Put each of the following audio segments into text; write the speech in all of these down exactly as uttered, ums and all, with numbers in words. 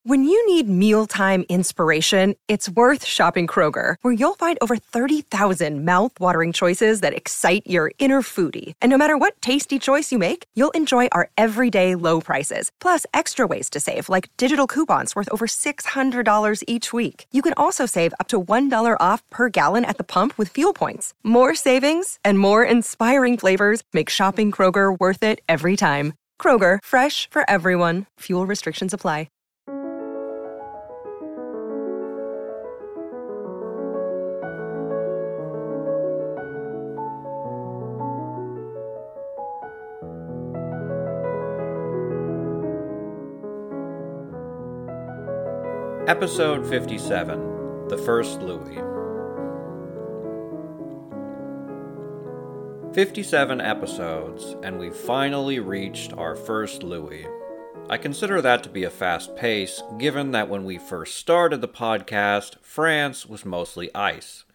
When you need mealtime inspiration, it's worth shopping Kroger, where you'll find over thirty thousand mouth-watering choices that excite your inner foodie. And no matter what tasty choice you make, you'll enjoy our everyday low prices, plus extra ways to save, like digital coupons worth over six hundred dollars each week. You can also save up to one dollar off per gallon at the pump with fuel points. More savings and more inspiring flavors make shopping Kroger worth it every time. Kroger, fresh for everyone. Fuel restrictions apply. Episode fifty-seven, The First Louis. fifty-seven episodes, and we've finally reached our first Louis. I consider that to be a fast pace, given that when we first started the podcast, France was mostly ice.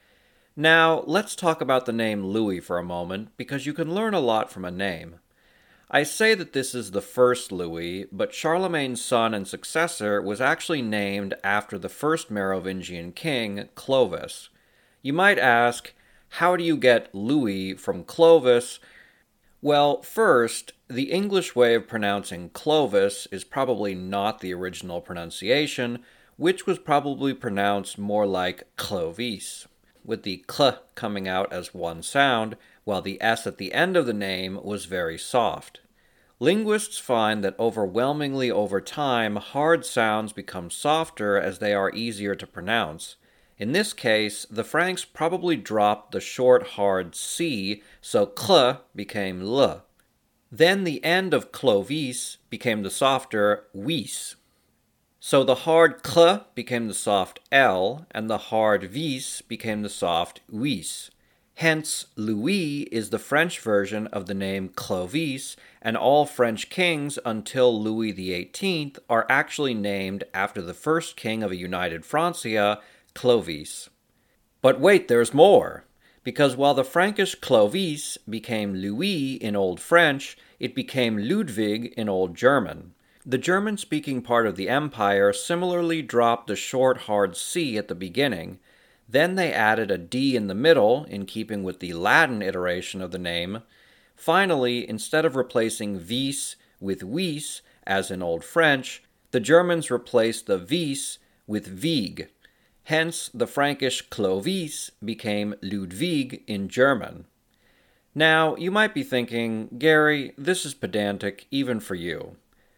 Now, let's talk about the name Louis for a moment, because you can learn a lot from a name. I say that this is the first Louis, but Charlemagne's son and successor was actually named after the first Merovingian king, Clovis. You might ask, how do you get Louis from Clovis? Well, first, the English way of pronouncing Clovis is probably not the original pronunciation, which was probably pronounced more like Clovis, with the cl coming out as one sound, while the s at the end of the name was very soft. Linguists find that overwhelmingly over time, hard sounds become softer as they are easier to pronounce. In this case, the Franks probably dropped the short hard C, so cl became l. Then the end of Clovis became the softer wis. So the hard cl became the soft l, and the hard vis became the soft wis. Hence, Louis is the French version of the name Clovis, and all French kings until Louis the eighteenth are actually named after the first king of a united Francia, Clovis. But wait, there's more! Because while the Frankish Clovis became Louis in Old French, it became Ludwig in Old German. The German-speaking part of the empire similarly dropped the short hard C at the beginning. Then they added a D in the middle, in keeping with the Latin iteration of the name. Finally, instead of replacing vis with wis, as in Old French, the Germans replaced the vis with vig. Hence, the Frankish Clovis became Ludwig in German. Now, you might be thinking, Gary, this is pedantic even for you.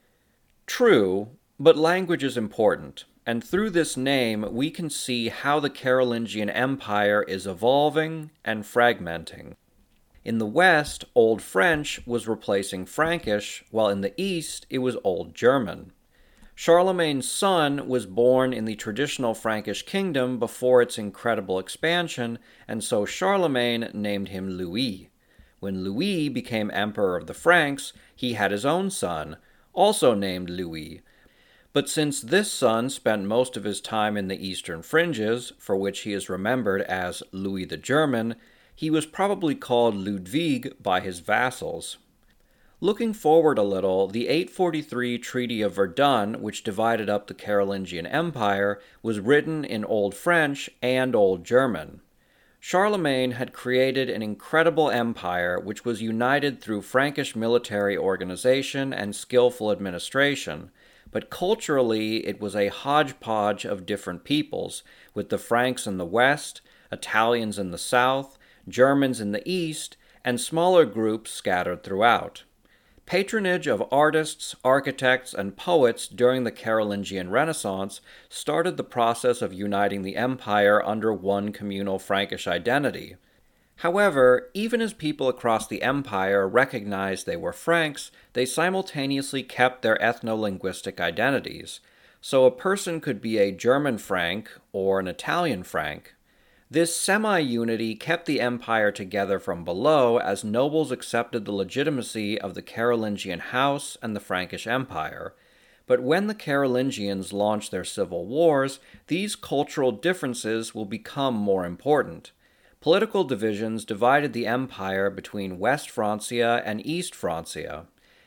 True, but language is important. And through this name, we can see how the Carolingian Empire is evolving and fragmenting. In the West, Old French was replacing Frankish, while in the East, it was Old German. Charlemagne's son was born in the traditional Frankish kingdom before its incredible expansion, and so Charlemagne named him Louis. When Louis became emperor of the Franks, he had his own son, also named Louis. But since this son spent most of his time in the eastern fringes, for which he is remembered as Louis the German, he was probably called Ludwig by his vassals. Looking forward a little, the eight forty-three Treaty of Verdun, which divided up the Carolingian Empire, was written in Old French and Old German. Charlemagne had created an incredible empire which was united through Frankish military organization and skillful administration. But culturally, it was a hodgepodge of different peoples, with the Franks in the west, Italians in the south, Germans in the east, and smaller groups scattered throughout. Patronage of artists, architects, and poets during the Carolingian Renaissance started the process of uniting the empire under one communal Frankish identity. However, even as people across the empire recognized they were Franks, they simultaneously kept their ethno-linguistic identities. So a person could be a German Frank or an Italian Frank. This semi-unity kept the empire together from below as nobles accepted the legitimacy of the Carolingian house and the Frankish Empire. But when the Carolingians launched their civil wars, these cultural differences will become more important. Political divisions divided the empire between West Francia and East Francia.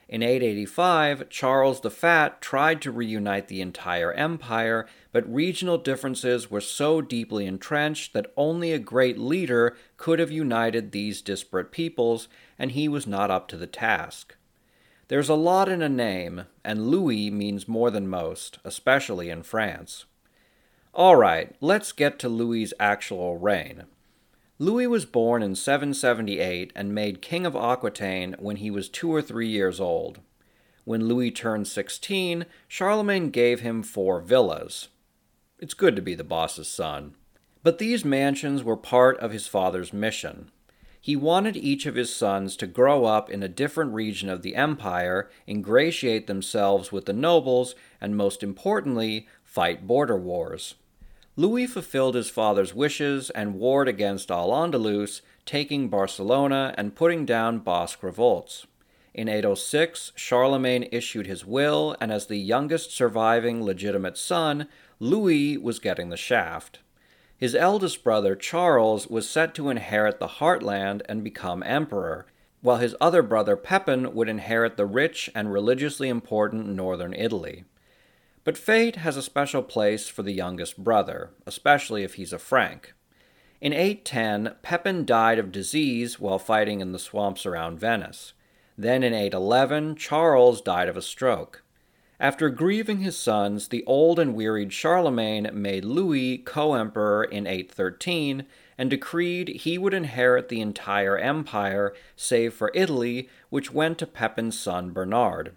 In eight eighty-five, Charles the Fat tried to reunite the entire empire, but regional differences were so deeply entrenched that only a great leader could have united these disparate peoples, and he was not up to the task. There's a lot in a name, and Louis means more than most, especially in France. Alright, let's get to Louis's actual reign. Louis was born in seven seventy-eight and made King of Aquitaine when he was two or three years old. When Louis turned sixteen, Charlemagne gave him four villas. It's good to be the boss's son. But these mansions were part of his father's mission. He wanted each of his sons to grow up in a different region of the empire, ingratiate themselves with the nobles, and most importantly, fight border wars. Louis fulfilled his father's wishes and warred against Al-Andalus, taking Barcelona and putting down Basque revolts. In eight oh six, Charlemagne issued his will, and as the youngest surviving legitimate son, Louis was getting the shaft. His eldest brother, Charles, was set to inherit the heartland and become emperor, while his other brother, Pepin, would inherit the rich and religiously important northern Italy. But fate has a special place for the youngest brother, especially if he's a Frank. In eight ten, Pepin died of disease while fighting in the swamps around Venice. Then in eight eleven, Charles died of a stroke. After grieving his sons, the old and wearied Charlemagne made Louis co-emperor in eight thirteen and decreed he would inherit the entire empire, save for Italy, which went to Pepin's son Bernard.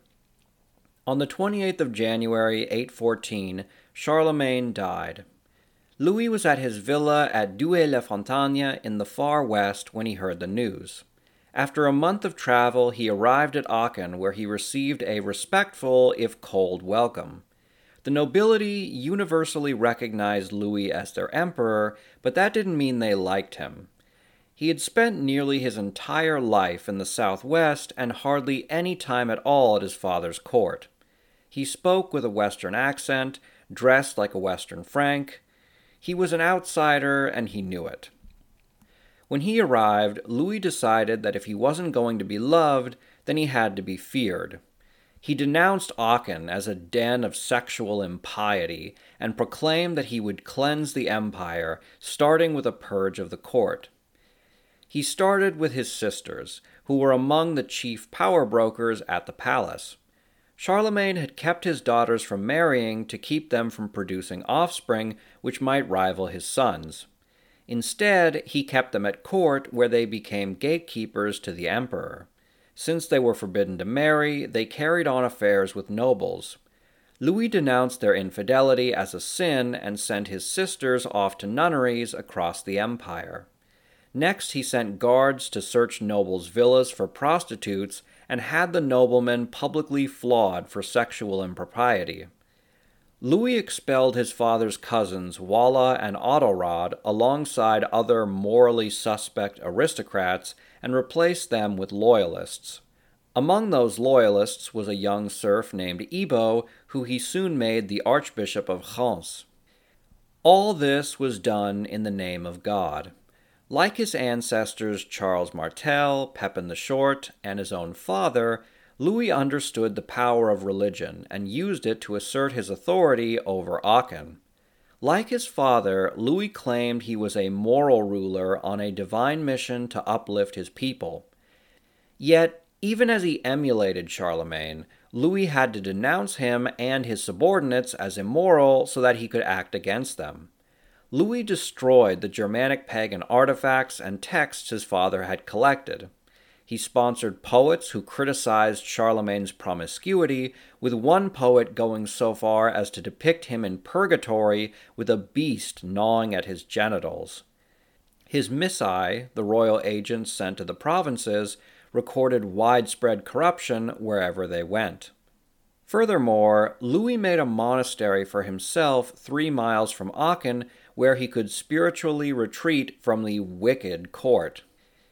On the twenty-eighth of January, eight fourteen, Charlemagne died. Louis was at his villa at Douai-la-Fontaine in the far west when he heard the news. After a month of travel, he arrived at Aachen, where he received a respectful, if cold, welcome. The nobility universally recognized Louis as their emperor, but that didn't mean they liked him. He had spent nearly his entire life in the southwest and hardly any time at all at his father's court. He spoke with a Western accent, dressed like a Western Frank. He was an outsider, and he knew it. When he arrived, Louis decided that if he wasn't going to be loved, then he had to be feared. He denounced Aachen as a den of sexual impiety and proclaimed that he would cleanse the empire, starting with a purge of the court. He started with his sisters, who were among the chief power brokers at the palace. Charlemagne had kept his daughters from marrying to keep them from producing offspring which might rival his sons. Instead, he kept them at court, where they became gatekeepers to the emperor. Since they were forbidden to marry, they carried on affairs with nobles. Louis denounced their infidelity as a sin and sent his sisters off to nunneries across the empire. Next, he sent guards to search nobles' villas for prostitutes and had the noblemen publicly flawed for sexual impropriety. Louis expelled his father's cousins Wala and Adalrod alongside other morally suspect aristocrats and replaced them with loyalists. Among those loyalists was a young serf named Ibo, who he soon made the Archbishop of Reims. All this was done in the name of God. Like his ancestors Charles Martel, Pepin the Short, and his own father, Louis understood the power of religion and used it to assert his authority over Aachen. Like his father, Louis claimed he was a moral ruler on a divine mission to uplift his people. Yet, even as he emulated Charlemagne, Louis had to denounce him and his subordinates as immoral so that he could act against them. Louis destroyed the Germanic pagan artifacts and texts his father had collected. He sponsored poets who criticized Charlemagne's promiscuity, with one poet going so far as to depict him in purgatory with a beast gnawing at his genitals. His missi, the royal agents sent to the provinces, recorded widespread corruption wherever they went. Furthermore, Louis made a monastery for himself three miles from Aachen, where he could spiritually retreat from the wicked court.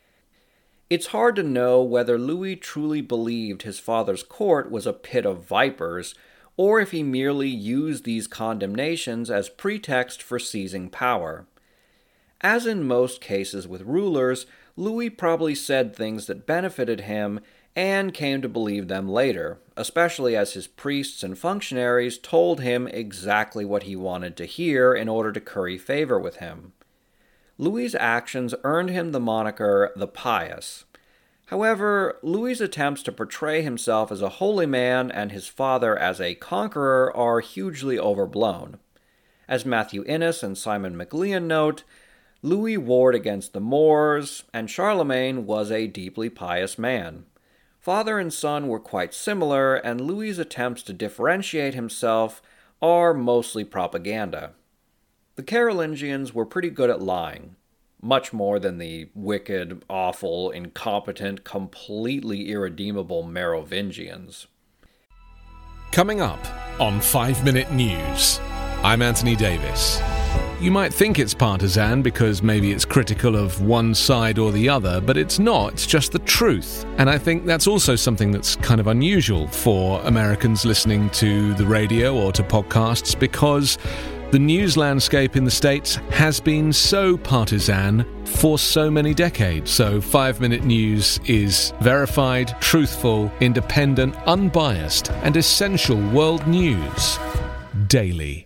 It's hard to know whether Louis truly believed his father's court was a pit of vipers, or if he merely used these condemnations as pretext for seizing power. As in most cases with rulers, Louis probably said things that benefited him, and came to believe them later, especially as his priests and functionaries told him exactly what he wanted to hear in order to curry favor with him. Louis's actions earned him the moniker the Pious. However, Louis's attempts to portray himself as a holy man and his father as a conqueror are hugely overblown. As Matthew Innes and Simon McLean note, Louis warred against the Moors, and Charlemagne was a deeply pious man. Father and son were quite similar, and Louis's attempts to differentiate himself are mostly propaganda. The Carolingians were pretty good at lying, much more than the wicked, awful, incompetent, completely irredeemable Merovingians. Coming up on five minute News, I'm Anthony Davis. You might think it's partisan because maybe it's critical of one side or the other, but it's not. It's just the truth. And I think that's also something that's kind of unusual for Americans listening to the radio or to podcasts, because the news landscape in the States has been so partisan for so many decades. So five minute News is verified, truthful, independent, unbiased, and essential world news daily.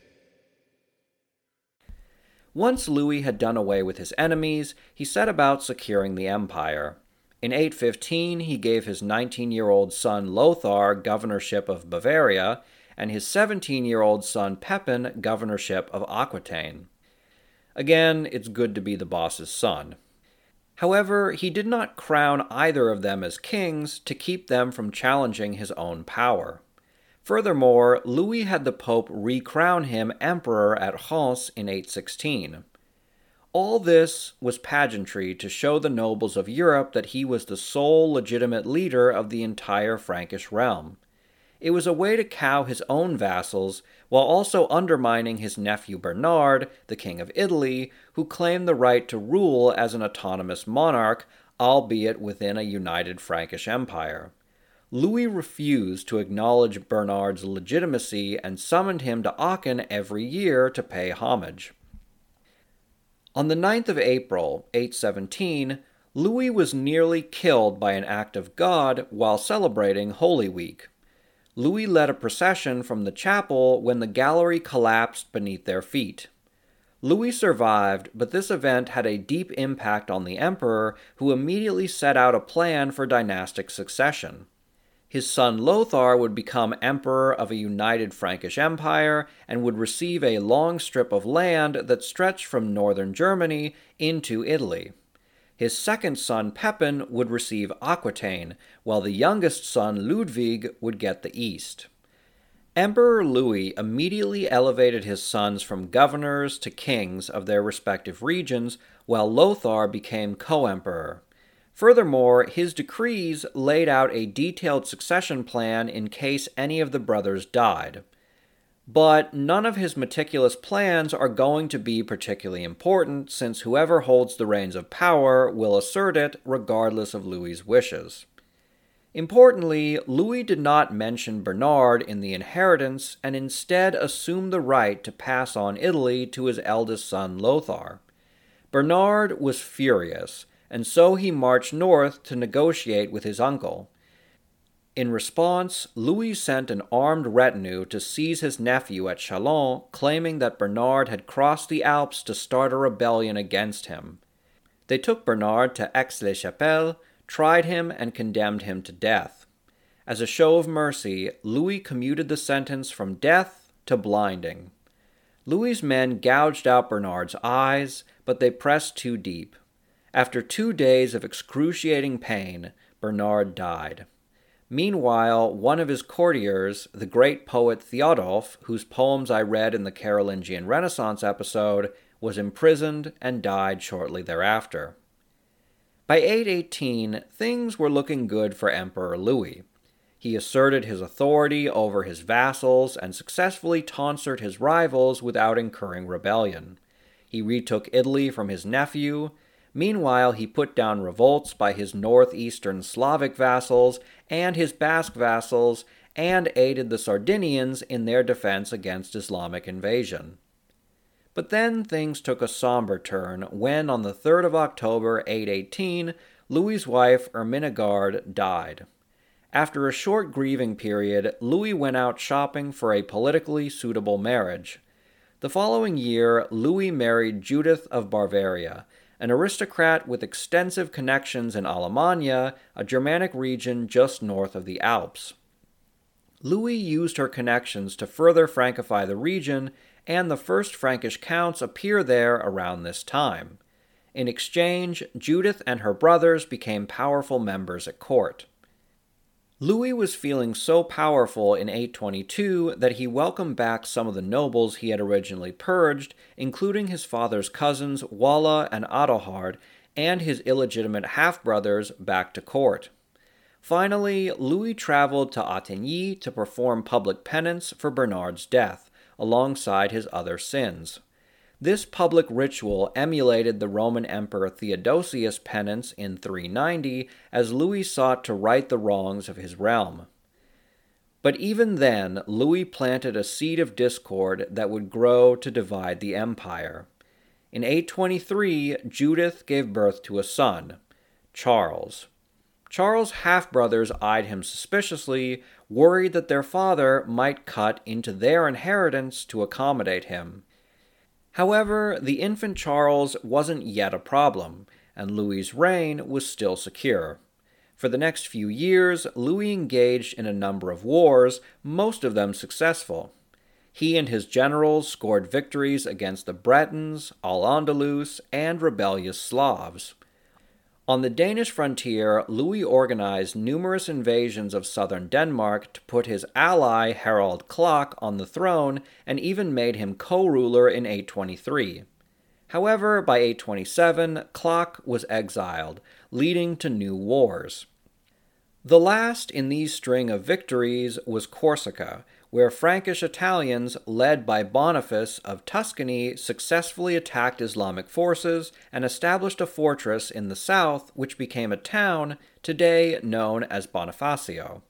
Once Louis had done away with his enemies, he set about securing the empire. In eight fifteen, he gave his nineteen-year-old son Lothar governorship of Bavaria, and his seventeen-year-old son Pepin governorship of Aquitaine. Again, it's good to be the boss's son. However, he did not crown either of them as kings to keep them from challenging his own power. Furthermore, Louis had the Pope recrown him emperor at Reims in eight sixteen. All this was pageantry to show the nobles of Europe that he was the sole legitimate leader of the entire Frankish realm. It was a way to cow his own vassals, while also undermining his nephew Bernard, the King of Italy, who claimed the right to rule as an autonomous monarch, albeit within a united Frankish empire. Louis refused to acknowledge Bernard's legitimacy and summoned him to Aachen every year to pay homage. On the ninth of April, eight seventeen, Louis was nearly killed by an act of God while celebrating Holy Week. Louis led a procession from the chapel when the gallery collapsed beneath their feet. Louis survived, but this event had a deep impact on the emperor, who immediately set out a plan for dynastic succession. His son Lothar would become emperor of a united Frankish empire and would receive a long strip of land that stretched from northern Germany into Italy. His second son Pepin would receive Aquitaine, while the youngest son Ludwig would get the east. Emperor Louis immediately elevated his sons from governors to kings of their respective regions, while Lothar became co-emperor. Furthermore, his decrees laid out a detailed succession plan in case any of the brothers died. But none of his meticulous plans are going to be particularly important, since whoever holds the reins of power will assert it regardless of Louis's wishes. Importantly, Louis did not mention Bernard in the inheritance and instead assumed the right to pass on Italy to his eldest son Lothar. Bernard was furious, and so he marched north to negotiate with his uncle. In response, Louis sent an armed retinue to seize his nephew at Chalons, claiming that Bernard had crossed the Alps to start a rebellion against him. They took Bernard to Aix-la-Chapelle, tried him, and condemned him to death. As a show of mercy, Louis commuted the sentence from death to blinding. Louis's men gouged out Bernard's eyes, but they pressed too deep. After two days of excruciating pain, Bernard died. Meanwhile, one of his courtiers, the great poet Theodulf, whose poems I read in the Carolingian Renaissance episode, was imprisoned and died shortly thereafter. By eight eighteen, things were looking good for Emperor Louis. He asserted his authority over his vassals and successfully tonsured his rivals without incurring rebellion. He retook Italy from his nephew. Meanwhile, he put down revolts by his northeastern Slavic vassals and his Basque vassals, and aided the Sardinians in their defense against Islamic invasion. But then things took a somber turn when, on the third of October, eight eighteen, Louis's wife Ermenegard died. After a short grieving period, Louis went out shopping for a politically suitable marriage. The following year, Louis married Judith of Bavaria, an aristocrat with extensive connections in Alemannia, a Germanic region just north of the Alps. Louis used her connections to further Francify the region, and the first Frankish counts appear there around this time. In exchange, Judith and her brothers became powerful members at court. Louis was feeling so powerful in eight twenty-two that he welcomed back some of the nobles he had originally purged, including his father's cousins Wala and Adelhard, and his illegitimate half-brothers back to court. Finally, Louis traveled to Attigny to perform public penance for Bernard's death, alongside his other sins. This public ritual emulated the Roman Emperor Theodosius' penance in three ninety, as Louis sought to right the wrongs of his realm. But even then, Louis planted a seed of discord that would grow to divide the empire. In eight twenty-three, Judith gave birth to a son, Charles. Charles' half-brothers eyed him suspiciously, worried that their father might cut into their inheritance to accommodate him. However, the infant Charles wasn't yet a problem, and Louis's reign was still secure. For the next few years, Louis engaged in a number of wars, most of them successful. He and his generals scored victories against the Bretons, Al-Andalus, and rebellious Slavs. On the Danish frontier, Louis organized numerous invasions of southern Denmark to put his ally Harald Klak on the throne, and even made him co-ruler in eight twenty-three. However, by eight twenty-seven, Klak was exiled, leading to new wars. The last in these string of victories was Corsica, where Frankish Italians, led by Boniface of Tuscany, successfully attacked Islamic forces and established a fortress in the south which became a town, today known as Bonifacio.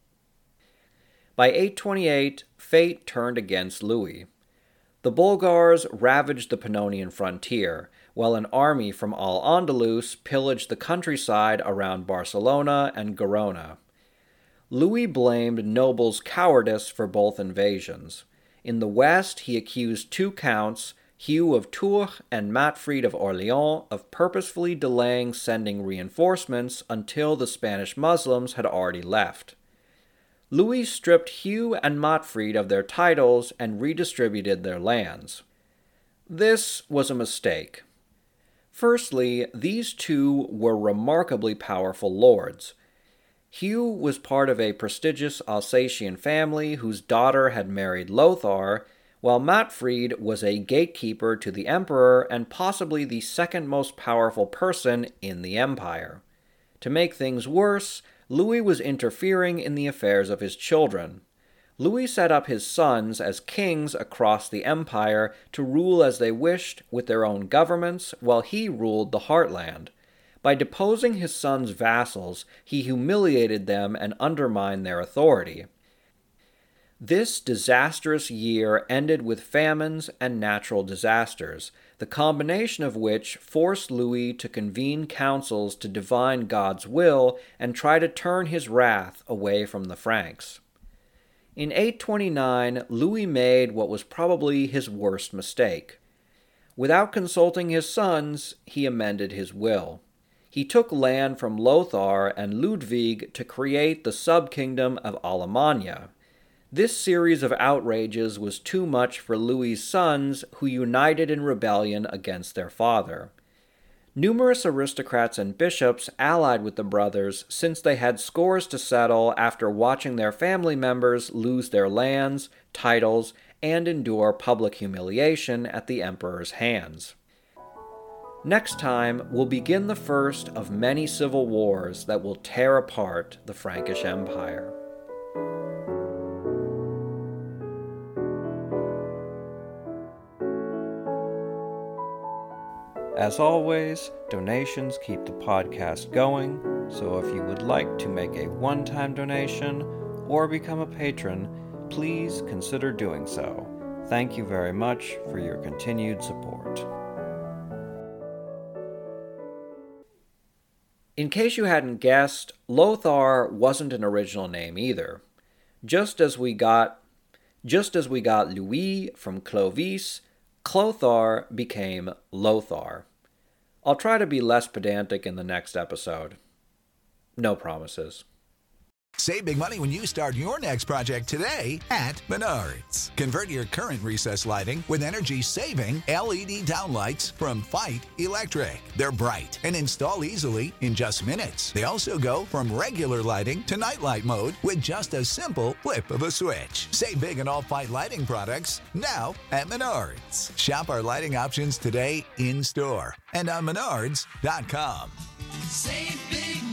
By eight twenty-eight, fate turned against Louis. The Bulgars ravaged the Pannonian frontier, while an army from Al-Andalus pillaged the countryside around Barcelona and Gerona. Louis blamed nobles' cowardice for both invasions. In the west, he accused two counts, Hugh of Tours and Matfried of Orleans, of purposefully delaying sending reinforcements until the Spanish Muslims had already left. Louis stripped Hugh and Matfried of their titles and redistributed their lands. This was a mistake. Firstly, these two were remarkably powerful lords. Hugh was part of a prestigious Alsatian family whose daughter had married Lothar, while Matfried was a gatekeeper to the emperor and possibly the second most powerful person in the empire. To make things worse, Louis was interfering in the affairs of his children. Louis set up his sons as kings across the empire to rule as they wished with their own governments, while he ruled the heartland. By deposing his sons' vassals, he humiliated them and undermined their authority. This disastrous year ended with famines and natural disasters, the combination of which forced Louis to convene councils to divine God's will and try to turn his wrath away from the Franks. In eight twenty-nine, Louis made what was probably his worst mistake. Without consulting his sons, he amended his will. He took land from Lothar and Ludwig to create the subkingdom of Alemannia. This series of outrages was too much for Louis's sons, who united in rebellion against their father. Numerous aristocrats and bishops allied with the brothers since they had scores to settle after watching their family members lose their lands, titles, and endure public humiliation at the emperor's hands. Next time, we'll begin the first of many civil wars that will tear apart the Frankish Empire. As always, donations keep the podcast going, so if you would like to make a one-time donation or become a patron, please consider doing so. Thank you very much for your continued support. In case you hadn't guessed, Lothar wasn't an original name either. Just as we got just as we got Louis from Clovis, Clothar became Lothar. I'll try to be less pedantic in the next episode. No promises. Save big money when you start your next project today at Menards. Convert your current recessed lighting with energy-saving L E D downlights from Fight Electric. They're bright and install easily in just minutes. They also go from regular lighting to nightlight mode with just a simple flip of a switch. Save big on all Fight lighting products now at Menards. Shop our lighting options today in-store and on menards dot com. Save big